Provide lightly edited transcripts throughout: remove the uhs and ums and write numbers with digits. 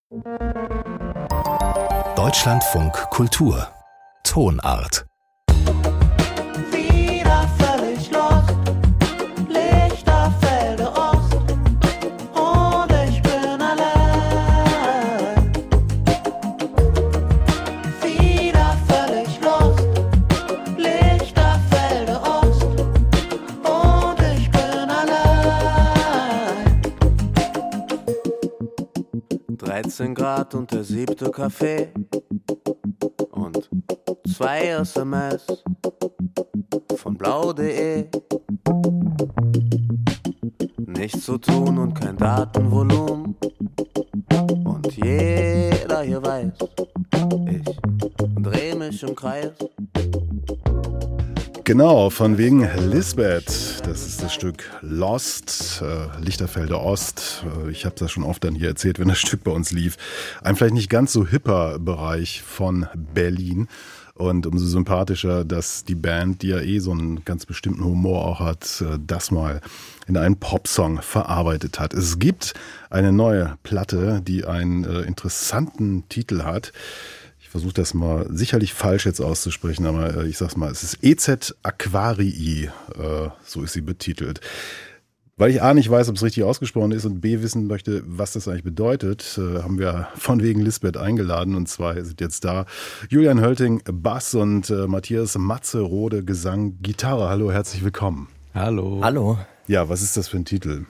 Deutschlandfunk Kultur Tonart. Wieder völlig lost, Lichterfelde Ost, und ich bin allein. Wieder völlig lost, Lichterfelde Ost, und ich bin allein. 13 Grad und der 7. Kaffee und 2 SMS von blau.de. Nichts zu tun und kein Datenvolumen. Und jeder hier weiß, ich dreh mich im Kreis. Genau, von wegen Lisbeth. Das ist das Stück Lost, Lichterfelde Ost. Ich habe das schon oft dann hier erzählt, wenn das Stück bei uns lief. Ein vielleicht nicht ganz so hipper Bereich von Berlin. Und umso sympathischer, dass die Band, die ja so einen ganz bestimmten Humor auch hat, das mal in einen Popsong verarbeitet hat. Es gibt eine neue Platte, die einen interessanten Titel hat. Ich versuche das mal sicherlich falsch jetzt auszusprechen, aber ich sag's mal, es ist EZ Aquarii, so ist sie betitelt. Weil ich A nicht weiß, ob es richtig ausgesprochen ist und B wissen möchte, was das eigentlich bedeutet, haben wir von wegen Lisbeth eingeladen, und zwar sind jetzt da Julian Hölting, Bass, und Matthias Matze-Rode, Gesang, Gitarre. Hallo, herzlich willkommen. Hallo. Hallo. Ja, was ist das für ein Titel?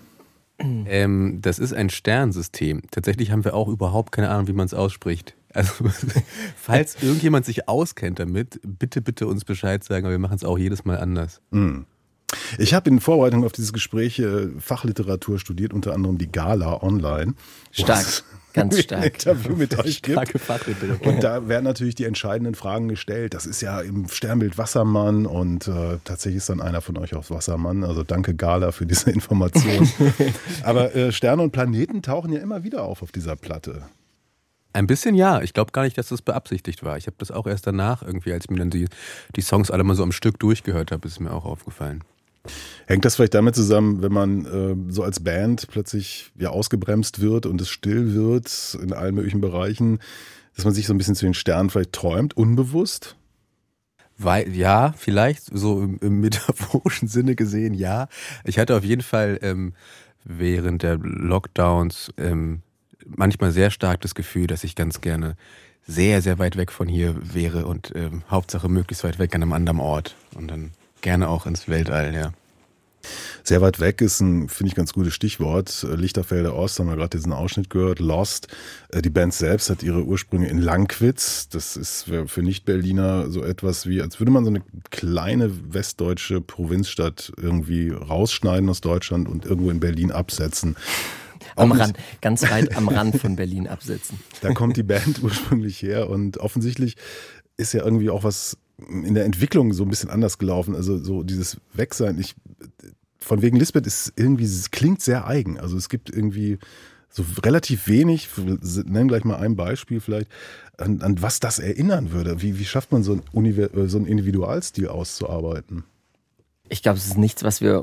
Das ist ein Sternsystem. Tatsächlich haben wir auch überhaupt keine Ahnung, wie man es ausspricht. Also, falls irgendjemand sich auskennt damit, bitte uns Bescheid sagen, aber wir machen es auch jedes Mal anders. Ich habe in Vorbereitung auf dieses Gespräch Fachliteratur studiert, unter anderem die Gala online. Stark, ganz stark. Ein Interview mit euch gibt. Starke Fachliteratur. Und da werden natürlich die entscheidenden Fragen gestellt. Das ist ja im Sternbild Wassermann, und tatsächlich ist dann einer von euch auch Wassermann. Also danke Gala für diese Information. Aber Sterne und Planeten tauchen ja immer wieder auf dieser Platte. Ein bisschen ja. Ich glaube gar nicht, dass das beabsichtigt war. Ich habe das auch erst danach irgendwie, als ich mir dann die Songs alle mal so am Stück durchgehört habe, ist mir auch aufgefallen. Hängt das vielleicht damit zusammen, wenn man so als Band plötzlich ja ausgebremst wird und es still wird in allen möglichen Bereichen, dass man sich so ein bisschen zu den Sternen vielleicht träumt, unbewusst? Weil, ja, vielleicht, so im metaphorischen Sinne gesehen, ja. Ich hatte auf jeden Fall während der Lockdowns manchmal sehr stark das Gefühl, dass ich ganz gerne sehr, sehr weit weg von hier wäre und Hauptsache möglichst weit weg an einem anderen Ort und dann gerne auch ins Weltall, ja. Sehr weit weg ist ein, finde ich, ganz gutes Stichwort. Lichterfelde Ost, haben wir gerade diesen Ausschnitt gehört, Lost. Die Band selbst hat ihre Ursprünge in Lankwitz. Das ist für Nicht-Berliner so etwas wie, als würde man so eine kleine westdeutsche Provinzstadt irgendwie rausschneiden aus Deutschland und irgendwo in Berlin absetzen. Am Rand, ganz weit am Rand von Berlin absetzen. Da kommt die Band ursprünglich her, und offensichtlich ist ja irgendwie auch was in der Entwicklung so ein bisschen anders gelaufen. Also so dieses Wegsein. Von wegen Lisbeth ist irgendwie, es klingt sehr eigen. Also es gibt irgendwie so relativ wenig, nennen gleich mal ein Beispiel vielleicht, an was das erinnern würde. Wie schafft man so einen Individualstil auszuarbeiten? Ich glaube, es ist nichts,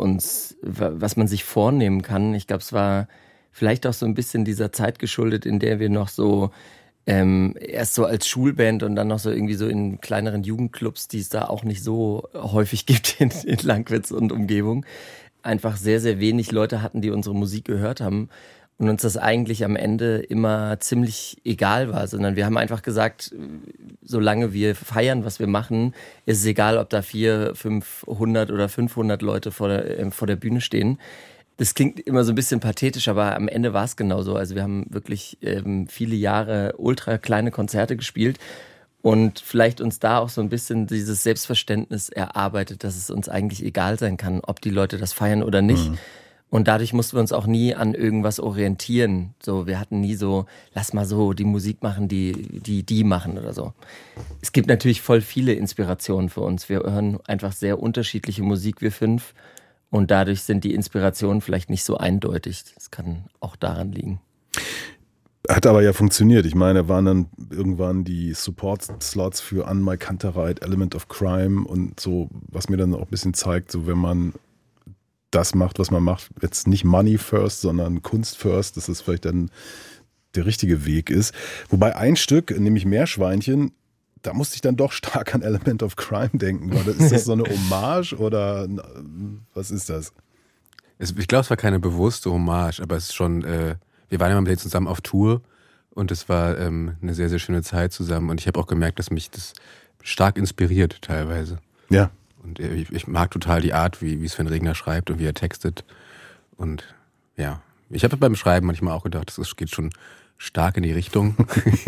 was man sich vornehmen kann. Ich glaube, es war vielleicht auch so ein bisschen dieser Zeit geschuldet, in der wir noch so erst so als Schulband und dann noch so irgendwie so in kleineren Jugendclubs, die es da auch nicht so häufig gibt in Lankwitz und Umgebung, einfach sehr, sehr wenig Leute hatten, die unsere Musik gehört haben und uns das eigentlich am Ende immer ziemlich egal war, sondern wir haben einfach gesagt, solange wir feiern, was wir machen, ist es egal, ob da 400, 500 oder 500 Leute vor der Bühne stehen. Das klingt immer so ein bisschen pathetisch, aber am Ende war es genauso. Also wir haben wirklich viele Jahre ultra kleine Konzerte gespielt und vielleicht uns da auch so ein bisschen dieses Selbstverständnis erarbeitet, dass es uns eigentlich egal sein kann, ob die Leute das feiern oder nicht. Und dadurch mussten wir uns auch nie an irgendwas orientieren. So, wir hatten nie so, lass mal so die Musik machen, die machen oder so. Es gibt natürlich voll viele Inspirationen für uns. Wir hören einfach sehr unterschiedliche Musik, wir 5. Und dadurch sind die Inspirationen vielleicht nicht so eindeutig. Das kann auch daran liegen. Hat aber ja funktioniert. Ich meine, waren dann irgendwann die Support-Slots für An My Kantereit, Element of Crime und so, was mir dann auch ein bisschen zeigt, so wenn man das macht, was man macht, jetzt nicht Money first, sondern Kunst first, dass es vielleicht dann der richtige Weg ist. Wobei ein Stück, nämlich Meerschweinchen, da musste ich dann doch stark an Element of Crime denken. Ist das so eine Hommage oder was ist das? Ich glaube, es war keine bewusste Hommage, aber es ist schon, wir waren ja mal mit denen zusammen auf Tour und es war eine sehr, sehr schöne Zeit zusammen und ich habe auch gemerkt, dass mich das stark inspiriert teilweise. Ja. Und ich mag total die Art, wie Sven Regner schreibt und wie er textet. Und ja, ich habe beim Schreiben manchmal auch gedacht, das geht schon stark in die Richtung.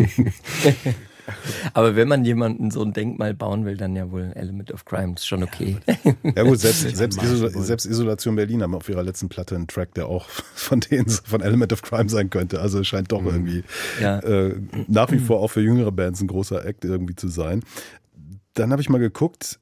Aber wenn man jemanden so ein Denkmal bauen will, dann ja wohl ein Element of Crime, ist schon okay. Ja gut, selbst Isolation Berlin haben auf ihrer letzten Platte einen Track, der auch von Element of Crime sein könnte. Also es scheint doch irgendwie nach wie vor auch für jüngere Bands ein großer Act irgendwie zu sein. Dann habe ich mal geguckt,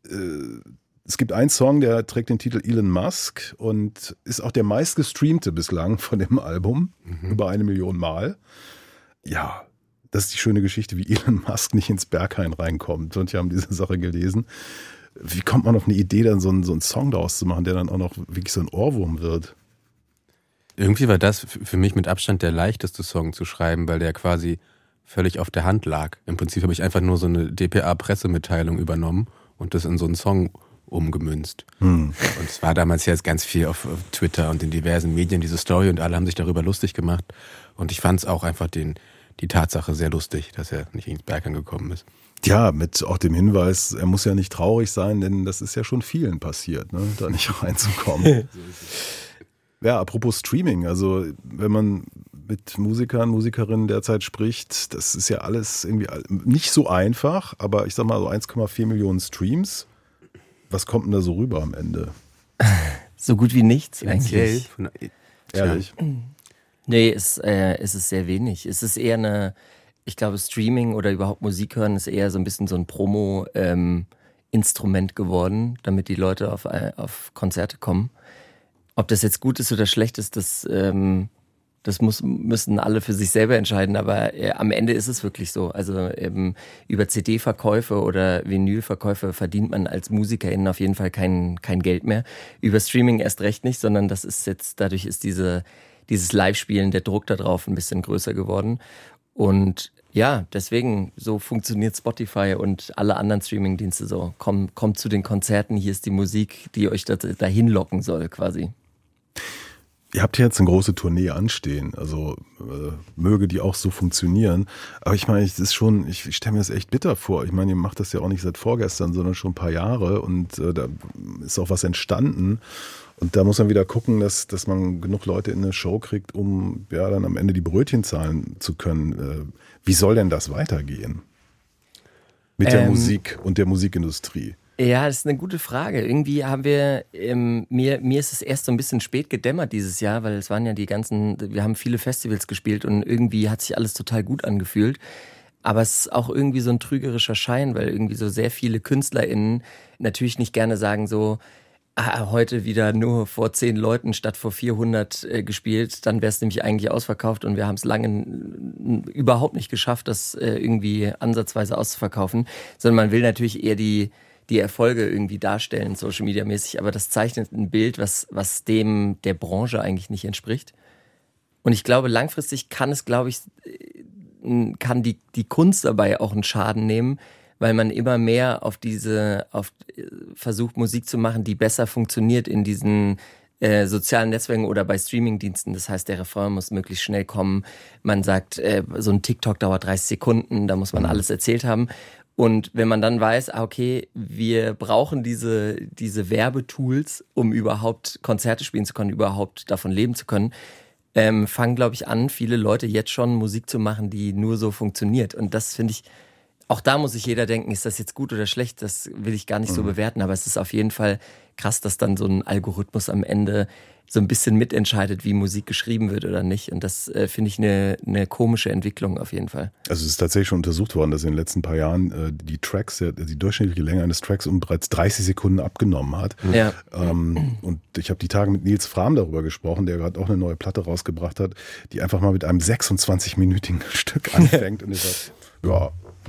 es gibt einen Song, der trägt den Titel Elon Musk und ist auch der meistgestreamte bislang von dem Album, über 1 Million Mal. Ja, das ist die schöne Geschichte, wie Elon Musk nicht ins Berghain reinkommt. Und wir haben diese Sache gelesen. Wie kommt man auf eine Idee, dann so einen Song daraus zu machen, der dann auch noch wirklich so ein Ohrwurm wird? Irgendwie war das für mich mit Abstand der leichteste Song zu schreiben, weil der quasi völlig auf der Hand lag. Im Prinzip habe ich einfach nur so eine dpa-Pressemitteilung übernommen und das in so einen Song umgemünzt. Und es war damals ja ganz viel auf Twitter und in diversen Medien diese Story und alle haben sich darüber lustig gemacht. Und ich fand es auch einfach die Tatsache sehr lustig, dass er nicht ins Berghain gekommen ist. Ja, mit auch dem Hinweis, er muss ja nicht traurig sein, denn das ist ja schon vielen passiert, ne, da nicht reinzukommen. Ja, apropos Streaming, also wenn man mit Musikern, Musikerinnen derzeit spricht, das ist ja alles irgendwie nicht so einfach, aber ich sag mal so 1,4 Millionen Streams. Was kommt denn da so rüber am Ende? So gut wie nichts eigentlich. Ehrlich? Nee, es ist sehr wenig. Es ist eher ich glaube Streaming oder überhaupt Musik hören ist eher so ein bisschen so ein Promo-Instrument geworden, damit die Leute auf Konzerte kommen. Ob das jetzt gut ist oder schlecht ist, das müssen alle für sich selber entscheiden, aber am Ende ist es wirklich so. Also über CD-Verkäufe oder Vinylverkäufe verdient man als MusikerInnen auf jeden Fall kein Geld mehr. Über Streaming erst recht nicht, sondern das ist jetzt, dadurch ist dieses Live-Spielen, der Druck da drauf ein bisschen größer geworden. Und ja, deswegen, so funktioniert Spotify und alle anderen Streaming-Dienste so. Kommt zu den Konzerten, hier ist die Musik, die euch dahin locken soll quasi. Ihr habt jetzt eine große Tournee anstehen, also möge die auch so funktionieren. Aber ich meine, ich stelle mir das echt bitter vor. Ich meine, ihr macht das ja auch nicht seit vorgestern, sondern schon ein paar Jahre und da ist auch was entstanden. Und da muss man wieder gucken, dass man genug Leute in eine Show kriegt, um ja dann am Ende die Brötchen zahlen zu können. Wie soll denn das weitergehen? Mit der Musik und der Musikindustrie? Ja, das ist eine gute Frage. Irgendwie haben wir, mir ist es erst so ein bisschen spät gedämmert dieses Jahr, weil es waren ja wir haben viele Festivals gespielt und irgendwie hat sich alles total gut angefühlt. Aber es ist auch irgendwie so ein trügerischer Schein, weil irgendwie so sehr viele KünstlerInnen natürlich nicht gerne sagen so, heute wieder nur vor 10 Leuten statt vor 400 gespielt, dann wäre es nämlich eigentlich ausverkauft und wir haben es lange überhaupt nicht geschafft, das irgendwie ansatzweise auszuverkaufen, sondern man will natürlich eher die Erfolge irgendwie darstellen, Social Media mäßig, aber das zeichnet ein Bild, was dem der Branche eigentlich nicht entspricht. Und ich glaube, langfristig kann die Kunst dabei auch einen Schaden nehmen, weil man immer mehr versucht, Musik zu machen, die besser funktioniert in diesen sozialen Netzwerken oder bei Streamingdiensten. Das heißt, der Refrain muss möglichst schnell kommen. Man sagt, so ein TikTok dauert 30 Sekunden, da muss man alles erzählt haben. Und wenn man dann weiß, okay, wir brauchen diese Werbetools, um überhaupt Konzerte spielen zu können, überhaupt davon leben zu können, fangen, glaube ich, an, viele Leute jetzt schon Musik zu machen, die nur so funktioniert. Und das finde ich, auch da muss sich jeder denken, ist das jetzt gut oder schlecht, das will ich gar nicht so bewerten, aber es ist auf jeden Fall krass, dass dann so ein Algorithmus am Ende so ein bisschen mitentscheidet, wie Musik geschrieben wird oder nicht. Und das finde ich eine komische Entwicklung auf jeden Fall. Also es ist tatsächlich schon untersucht worden, dass in den letzten paar Jahren die durchschnittliche Länge eines Tracks um bereits 30 Sekunden abgenommen hat. Ja. Und ich habe die Tage mit Nils Frahm darüber gesprochen, der gerade auch eine neue Platte rausgebracht hat, die einfach mal mit einem 26-minütigen Stück anfängt. Und ich sage, ja,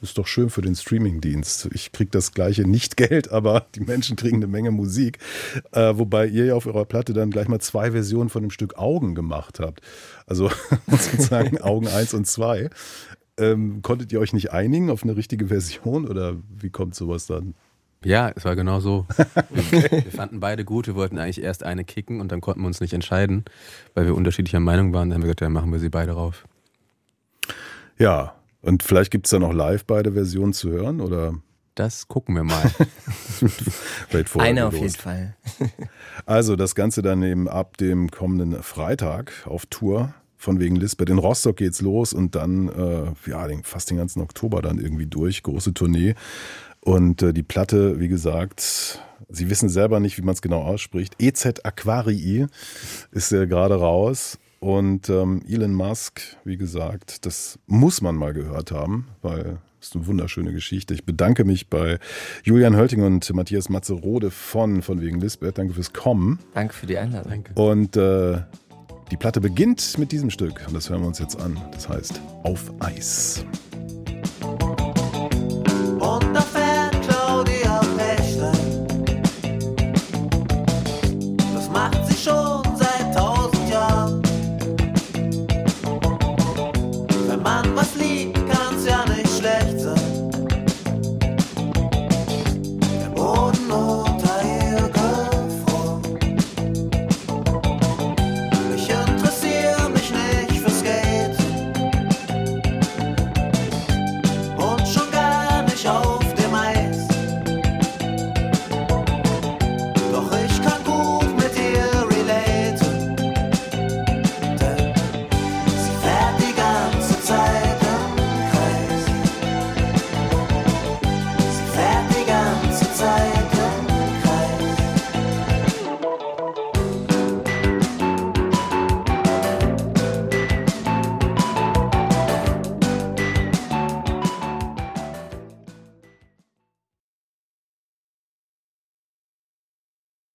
ist doch schön für den Streamingdienst. Ich kriege das gleiche nicht Geld, aber die Menschen kriegen eine Menge Musik. Wobei ihr ja auf eurer Platte dann gleich mal 2 Versionen von dem Stück Augen gemacht habt. Also sozusagen Augen 1 und 2. Konntet ihr euch nicht einigen auf eine richtige Version oder wie kommt sowas dann? Ja, es war genau so. Wir fanden beide gut, wir wollten eigentlich erst eine kicken und dann konnten wir uns nicht entscheiden, weil wir unterschiedlicher Meinung waren. Dann haben wir gesagt, dann machen wir sie beide rauf. Ja, und vielleicht gibt es da noch live beide Versionen zu hören, oder? Das gucken wir mal. Eine auf jeden Fall. Also das Ganze dann eben ab dem kommenden Freitag auf Tour. Von wegen Lisbeth. In Rostock geht's los und dann fast den ganzen Oktober dann irgendwie durch. Große Tournee. Und die Platte, wie gesagt, Sie wissen selber nicht, wie man es genau ausspricht. EZ Aquarii ist ja gerade raus. Und Elon Musk, wie gesagt, das muss man mal gehört haben, weil es ist eine wunderschöne Geschichte. Ich bedanke mich bei Julian Hölting und Matthias Matzerode von wegen Lisbeth. Danke fürs Kommen. Danke für die Einladung. Danke. Und die Platte beginnt mit diesem Stück. Und das hören wir uns jetzt an. Das heißt Auf Eis. Und da fällt